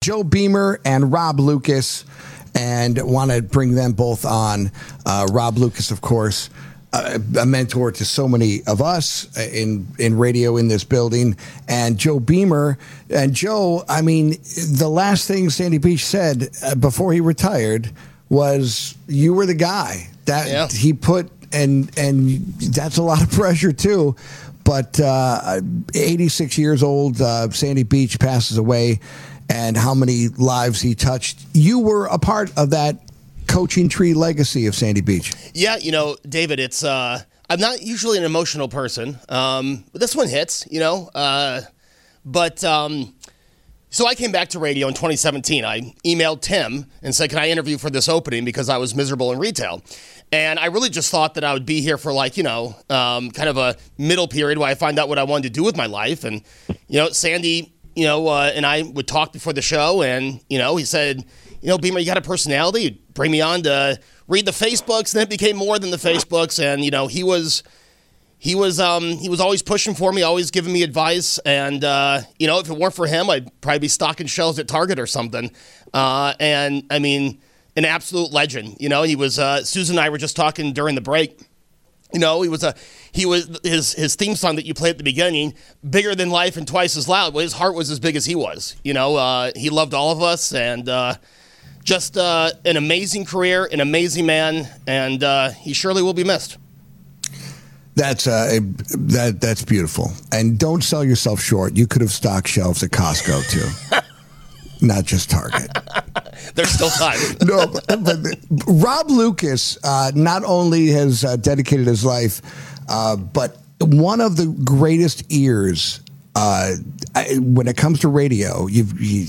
Joe Beamer and Rob Lucas, and want to bring them both on. Rob Lucas, of course, a mentor to so many of us in radio in this building, and Joe Beamer. And Joe, I mean, the last thing Sandy Beach said before he retired was you were the guy that he put, and that's a lot of pressure too. But 86 years old, Sandy Beach passes away, and how many lives he touched. You were a part of that coaching tree legacy of Sandy Beach. Yeah, David, it's I'm not usually an emotional person, but this one hits, So I came back to radio in 2017. I emailed Tim and said, can I interview for this opening because I was miserable in retail? And I really just thought that I would be here for kind of a middle period where I find out what I wanted to do with my life. And, Sandy, and I would talk before the show, and, he said, Beamer, you got a personality. You'd bring me on to read the Facebooks, and then it became more than the Facebooks. And, he was always pushing for me, always giving me advice. And, if it weren't for him, I'd probably be stocking shelves at Target or something. And I mean, an absolute legend. He was, Susan and I were just talking during the break. His theme song that you played at the beginning, bigger than life and twice as loud. Well, his heart was as big as he was. He loved all of us, and just an amazing career, an amazing man, and he surely will be missed. That's beautiful. And don't sell yourself short. You could have stocked shelves at Costco too, not just Target. There's still time. No, but Rob Lucas not only has dedicated his life, but one of the greatest ears when it comes to radio. You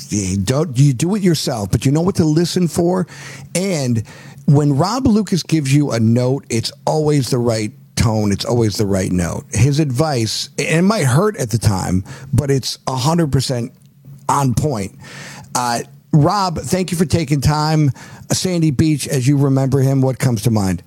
do it yourself, but you know what to listen for. And when Rob Lucas gives you a note, it's always the right tone. It's always the right note. His advice, and it might hurt at the time, but it's 100% on point. Rob, thank you for taking time. Sandy Beach, as you remember him, what comes to mind?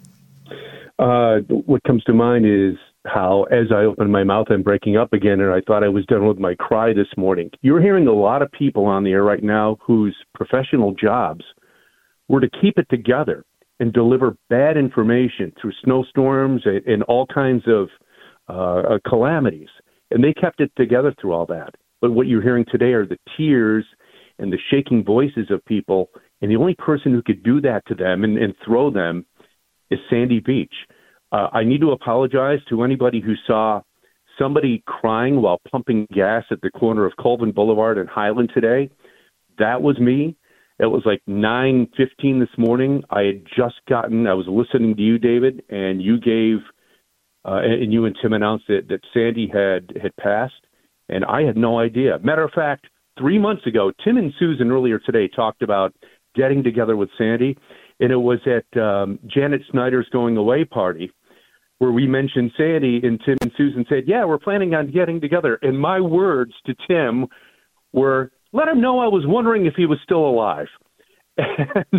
What comes to mind is how, as I opened my mouth, I'm breaking up again, and I thought I was done with my cry this morning. You're hearing a lot of people on the air right now whose professional jobs were to keep it together and deliver bad information through snowstorms and all kinds of calamities. And they kept it together through all that. But what you're hearing today are the tears and the shaking voices of people, and the only person who could do that to them and throw them is Sandy Beach. I need to apologize to anybody who saw somebody crying while pumping gas at the corner of Colvin Boulevard and Highland today. That was me. It was like 9:15 this morning. I was listening to you, David, and you gave, and you and Tim announced that Sandy had passed, and I had no idea. Matter of fact, 3 months ago, Tim and Susan earlier today talked about getting together with Sandy, and it was at Janet Snyder's going away party where we mentioned Sandy, and Tim and Susan said, yeah, we're planning on getting together. And my words to Tim were, let him know I was wondering if he was still alive. And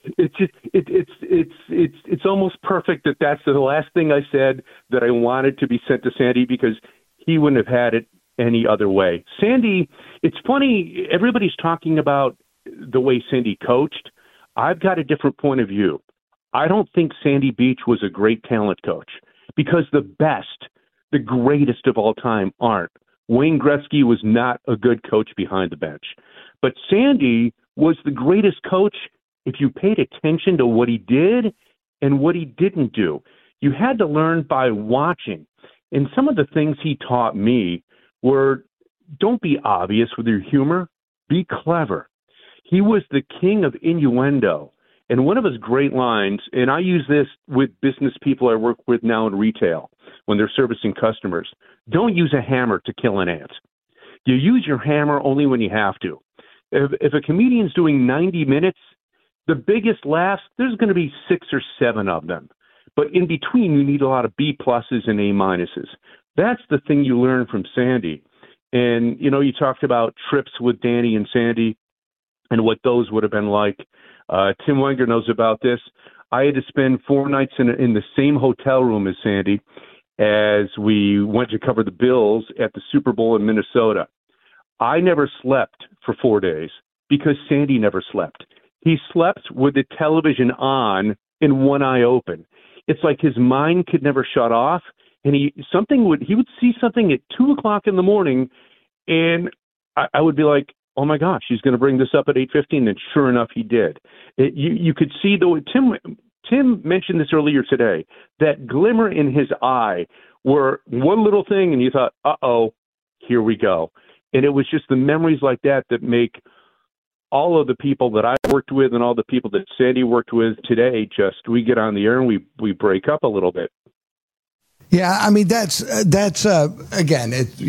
it's almost perfect that that's the last thing I said that I wanted to be sent to Sandy, because he wouldn't have had it any other way. Sandy, it's funny, everybody's talking about the way Sandy coached. I've got a different point of view. I don't think Sandy Beach was a great talent coach, because the best, the greatest of all time aren't. Wayne Gretzky was not a good coach behind the bench. But Sandy was the greatest coach if you paid attention to what he did and what he didn't do. You had to learn by watching. And some of the things he taught me were, don't be obvious with your humor, be clever. He was the king of innuendo. And one of his great lines, and I use this with business people I work with now in retail when they're servicing customers, don't use a hammer to kill an ant. You use your hammer only when you have to. If a comedian's doing 90 minutes, the biggest laughs, there's going to be 6 or 7 of them. But in between, you need a lot of B pluses and A minuses. That's the thing you learn from Sandy. And, you talked about trips with Danny and Sandy and what those would have been like. Tim Wenger knows about this. I had to spend 4 nights in the same hotel room as Sandy as we went to cover the Bills at the Super Bowl in Minnesota. I never slept for 4 days. because Sandy never slept. He slept with the television on and one eye open. It's like his mind could never shut off, and he would see something at 2:00 in the morning, and I would be like, oh my gosh, he's going to bring this up at 8:15, and sure enough, he did. You could see Tim mentioned this earlier today, that glimmer in his eye, where one little thing, and you thought, uh-oh, here we go. And it was just the memories like that that make all of the people that I worked with and all the people that Sandy worked with today, we get on the air and we break up a little bit. Yeah, I mean that's again, it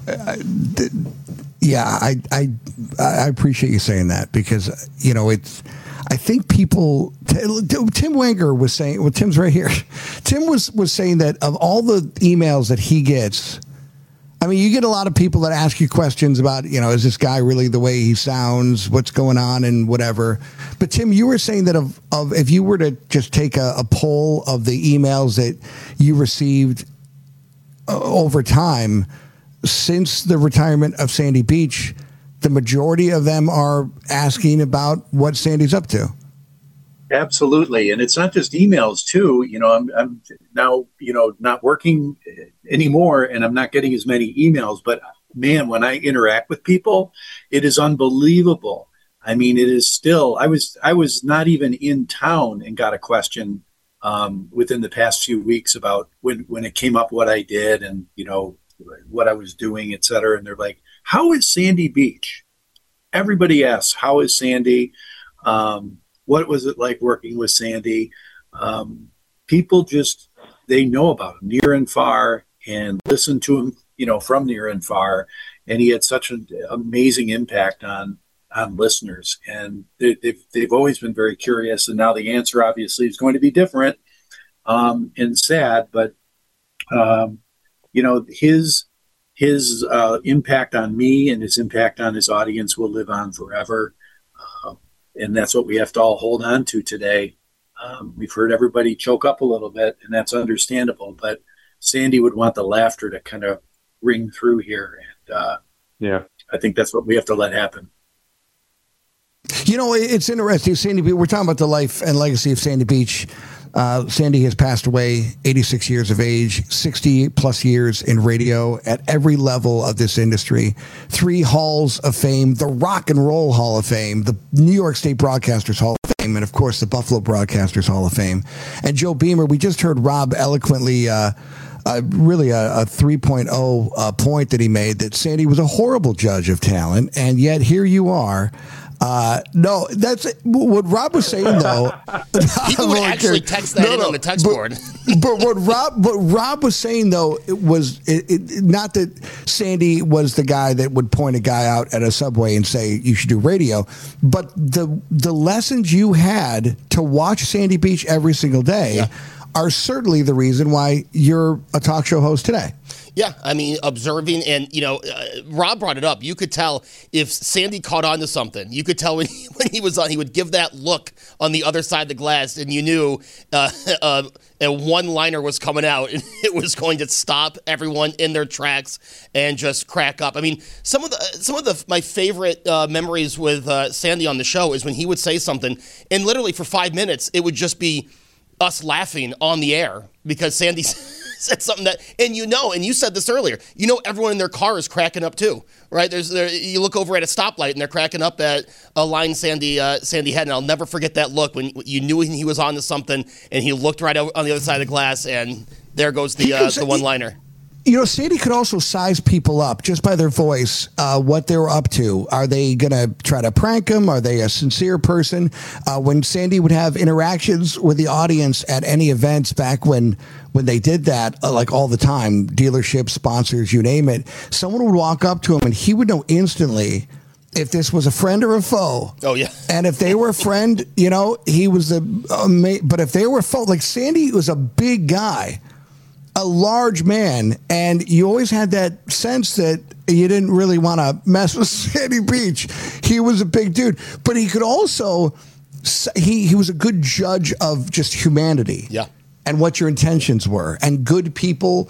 I appreciate you saying that, because I think people. Tim Wenger was saying. Well, Tim's right here. Tim was saying that of all the emails that he gets, I mean, you get a lot of people that ask you questions about, is this guy really the way he sounds? What's going on and whatever. But Tim, you were saying that of if you were to just take a poll of the emails that you received over time since the retirement of Sandy Beach, the majority of them are asking about what Sandy's up to. Absolutely. And it's not just emails too. I'm now, not working anymore, and I'm not getting as many emails, but man, when I interact with people, it is unbelievable. I mean, it is still, I was not even in town and got a question within the past few weeks about when it came up what I did and, what I was doing, et cetera. And they're like, how is Sandy Beach? Everybody asks, how is Sandy? What was it like working with Sandy? People they know about him near and far and listen to him, from near and far. And he had such an amazing impact on listeners. And they've always been very curious. And now the answer obviously is going to be different and sad, but his impact on me and his impact on his audience will live on forever. And that's what we have to all hold on to today. We've heard everybody choke up a little bit, and that's understandable. But Sandy would want the laughter to kind of ring through here. And I think that's what we have to let happen. It's interesting. Sandy Beach, we're talking about the life and legacy of Sandy Beach. Sandy has passed away, 86 years of age, 60 plus years in radio at every level of this industry, 3 halls of fame, the Rock and Roll Hall of Fame, the New York State Broadcasters Hall of Fame, and of course the Buffalo Broadcasters Hall of Fame. And Joe Beamer, we just heard Rob eloquently really a 3.0 point that he made, that Sandy was a horrible judge of talent, and yet here you are. No, that's what Rob was saying, though. People would actually text that on the text board. But what Rob was saying, though, was not that Sandy was the guy that would point a guy out at a subway and say you should do radio, but the lessons you had to watch Sandy Beach every single day are certainly the reason why you're a talk show host today. Yeah, I mean, observing, and, Rob brought it up. You could tell if Sandy caught on to something. You could tell when he was on, he would give that look on the other side of the glass, and you knew a one-liner was coming out, and it was going to stop everyone in their tracks and just crack up. I mean, some of my favorite memories with Sandy on the show is when he would say something, and literally for 5 minutes, it would just be us laughing on the air because Sandy said something that, and you said this earlier, everyone in their car is cracking up too, right? You look over at a stoplight and they're cracking up at a line Sandy had, and I'll never forget that look when you knew he was on to something, and he looked right on the other side of the glass, and there goes the one-liner. Sandy could also size people up just by their voice, what they were up to. Are they going to try to prank them? Are they a sincere person? When Sandy would have interactions with the audience at any events back when they did that, like all the time, dealerships, sponsors, you name it, someone would walk up to him and he would know instantly if this was a friend or a foe. Oh, yeah. And if they were a friend, he was but if they were a foe, like Sandy was a big guy, a large man, and you always had that sense that you didn't really want to mess with Sandy Beach. He was a big dude, but he could also, he was a good judge of just humanity. Yeah. And what your intentions were, and good people,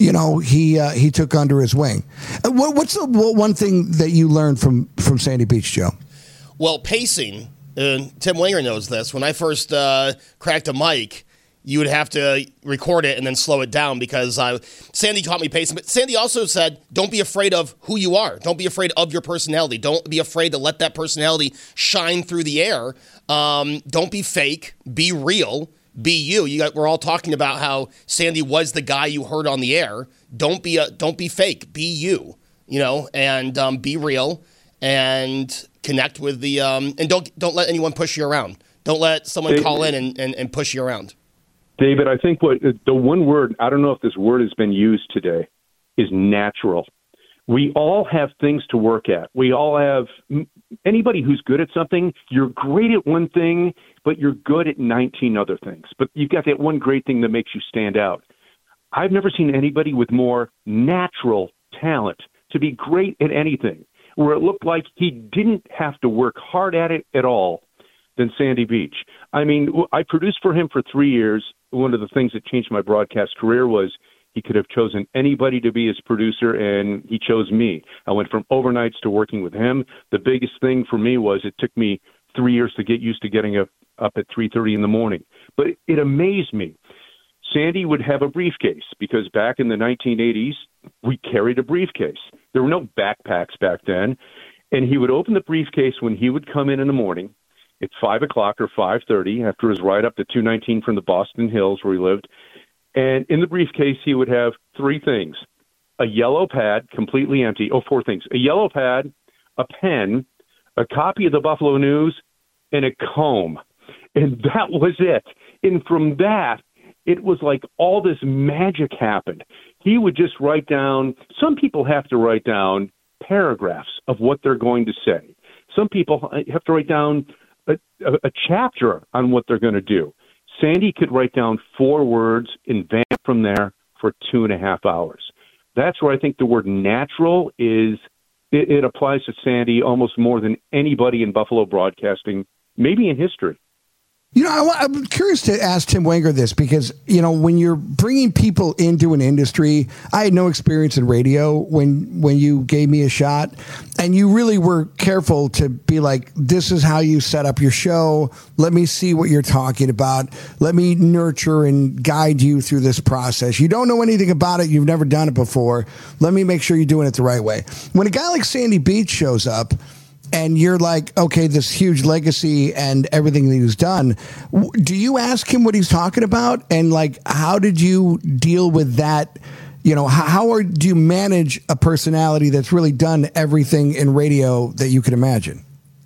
he took under his wing. What's the one thing that you learned from Sandy Beach, Joe? Well, pacing, Tim Wenger knows this. When I first cracked a mic, you would have to record it and then slow it down because Sandy taught me pacing. But Sandy also said, don't be afraid of who you are. Don't be afraid of your personality. Don't be afraid to let that personality shine through the air. Don't be fake. Be real. Be you. We're all talking about how Sandy was the guy you heard on the air. Don't be fake. Be you. And be real and connect with the and don't let anyone push you around. Don't let someone call in and push you around. David, I think the one word, I don't know if this word has been used today, is natural. We all have things to work at. We all have, anybody who's good at something, you're great at one thing, but you're good at 19 other things. But you've got that one great thing that makes you stand out. I've never seen anybody with more natural talent to be great at anything, where it looked like he didn't have to work hard at it at all, than Sandy Beach. I mean, I produced for him for 3 years. One of the things that changed my broadcast career was he could have chosen anybody to be his producer, and he chose me. I went from overnights to working with him. The biggest thing for me was it took me 3 years to get used to getting up at 3:30 in the morning. But it amazed me. Sandy would have a briefcase because back in the 1980s, we carried a briefcase. There were no backpacks back then. And he would open the briefcase when he would come in the morning at 5 o'clock or 5:30 after his ride up to 219 from the Boston Hills where he lived. And in the briefcase, he would have three things: a yellow pad, completely empty. Oh, four things: a yellow pad, a pen, a copy of the Buffalo News, and a comb. And that was it. And from that, it was like all this magic happened. He would just write down, some people have to write down paragraphs of what they're going to say. Some people have to write down a chapter on what they're going to do. Sandy could write down 4 words and vamp from there for 2.5 hours. That's where I think the word natural is. It applies to Sandy almost more than anybody in Buffalo broadcasting, maybe in history. I'm curious to ask Tim Wenger this because, when you're bringing people into an industry, I had no experience in radio when you gave me a shot, and you really were careful to be like, this is how you set up your show. Let me see what you're talking about. Let me nurture and guide you through this process. You don't know anything about it. You've never done it before. Let me make sure you're doing it the right way. When a guy like Sandy Beach shows up, and you're like, okay, this huge legacy and everything that he's done, do you ask him what he's talking about? And how did you deal with that? Do you manage a personality that's really done everything in radio that you could imagine?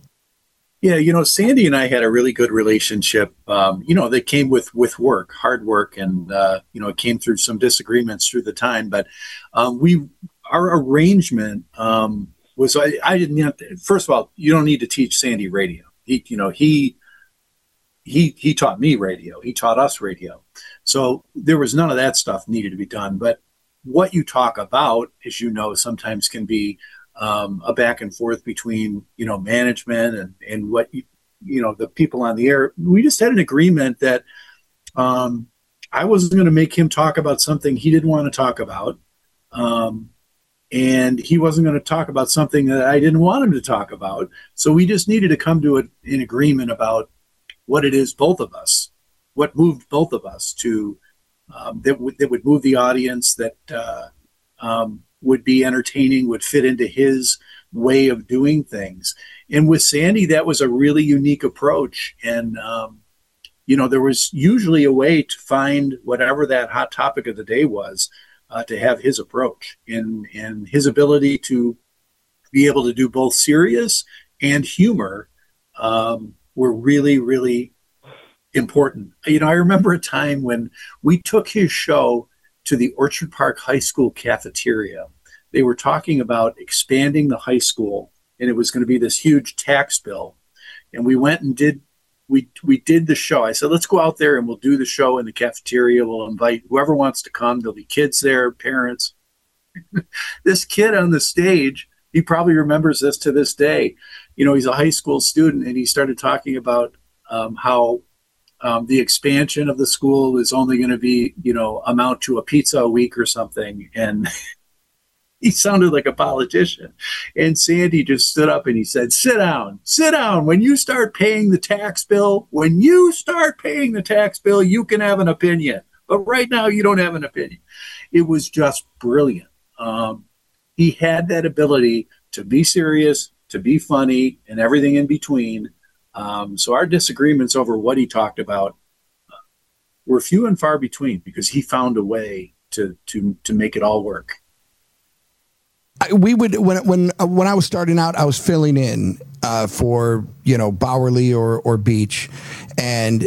Yeah, Sandy and I had a really good relationship, that came with work, hard work, and, it came through some disagreements through the time. But our arrangement was I didn't. First of all, you don't need to teach Sandy radio. He taught me radio. He taught us radio. So there was none of that stuff needed to be done. But what you talk about, as you know, sometimes can be a back and forth between management and what the people on the air. We just had an agreement that I wasn't going to make him talk about something he didn't want to talk about. And he wasn't going to talk about something that I didn't want him to talk about. So we just needed to come to an agreement about what it is both of us, what moved both of us to, that would move the audience, that would be entertaining, would fit into his way of doing things. And with Sandy, that was a really unique approach. And, there was usually a way to find whatever that hot topic of the day was, to have his approach and his ability to be able to do both serious and humor were really, really important. I remember a time when we took his show to the Orchard Park High School cafeteria. They were talking about expanding the high school, and it was going to be this huge tax bill. And we went and did the show. I said, let's go out there and we'll do the show in the cafeteria. We'll invite whoever wants to come. There'll be kids there, parents. This kid on the stage, he probably remembers this to this day. He's a high school student, and he started talking about how the expansion of the school is only going to be, amount to a pizza a week or something. And He sounded like a politician. And Sandy just stood up and he said, sit down. When you start paying the tax bill, you can have an opinion. But right now, you don't have an opinion. It was just brilliant. He had that ability to be serious, to be funny, and everything in between. So our disagreements over what he talked about were few and far between because he found a way to make it all work. We would when I was starting out, I was filling in for Bowerly or Beach, and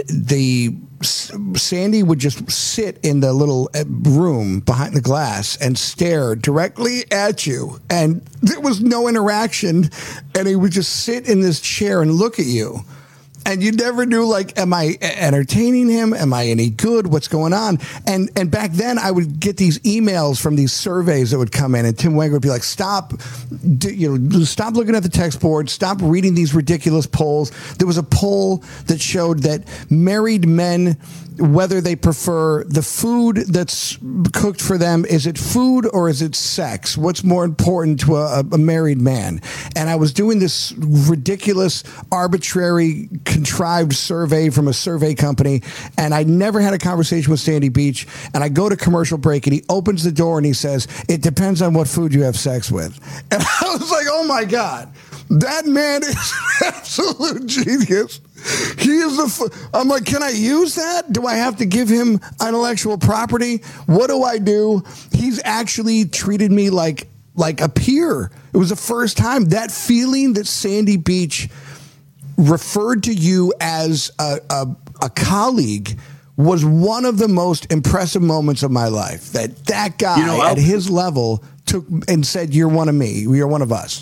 Sandy would just sit in the little room behind the glass and stare directly at you, and there was no interaction, and he would just sit in this chair and look at you. And you never knew, like, am I entertaining him? Am I any good? What's going on? And back then, I would get these emails from these surveys that would come in, and Tim Wenger would be like, stop looking at the text board. Stop reading these ridiculous polls. There was a poll that showed that married men, whether they prefer the food that's cooked for them, is it food or is it sex? What's more important to a married man? And I was doing this ridiculous, arbitrary, contrived survey from a survey company, and I never had a conversation with Sandy Beach. And I go to commercial break, and he opens the door and he says, "It depends on what food you have sex with." And I was like, oh my God, that man is an absolute genius. He is I'm like, can I use that? Do I have to give him intellectual property? What do I do? He's actually treated me like a peer. It was the first time, that feeling that Sandy Beach referred to you as a colleague was one of the most impressive moments of my life. That guy at his level took and said, "You're one of me. You're one of us."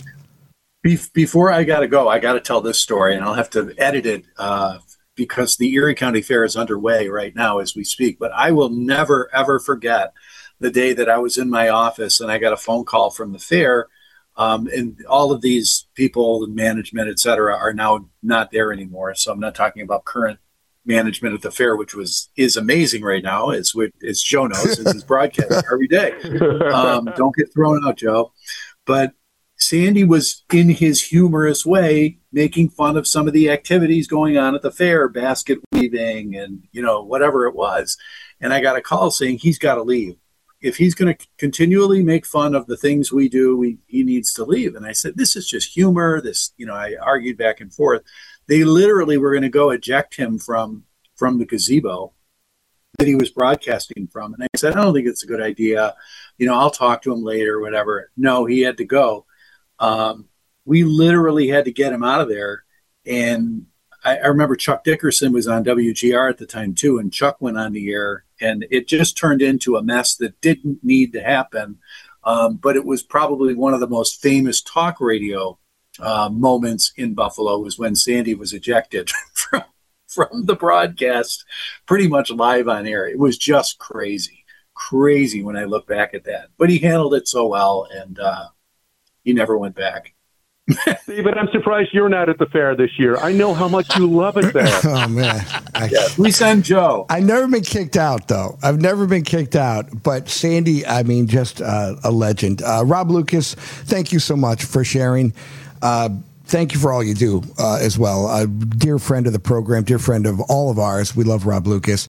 Before I got to go, I got to tell this story, and I'll have to edit it because the Erie County Fair is underway right now as we speak. But I will never, ever forget the day that I was in my office and I got a phone call from the fair. And all of these people, management, et cetera, are now not there anymore. So I'm not talking about current management at the fair, which is amazing right now. It's Joe knows. It's his broadcast every day. Don't get thrown out, Joe. But Sandy was, in his humorous way, making fun of some of the activities going on at the fair, basket weaving and, whatever it was. And I got a call saying he's got to leave. If he's going to continually make fun of the things we do, he needs to leave. And I said, this is just humor. I argued back and forth. They literally were going to go eject him from the gazebo that he was broadcasting from. And I said, I don't think it's a good idea. I'll talk to him later, whatever. No, he had to go. We literally had to get him out of there. And I remember Chuck Dickerson was on WGR at the time too, and Chuck went on the air, and it just turned into a mess that didn't need to happen. But it was probably one of the most famous talk radio moments in Buffalo was when Sandy was ejected from the broadcast, pretty much live on air. It was just crazy when I look back at that. But he handled it so well, and he never went back. David, I'm surprised you're not at the fair this year. I know how much you love it there. Oh, man. We send Joe. I've never been kicked out, though. I've never been kicked out. But Sandy, I mean, just a legend. Rob Lucas, thank you so much for sharing. Thank you for all you do as well. A dear friend of the program, dear friend of all of ours. We love Rob Lucas.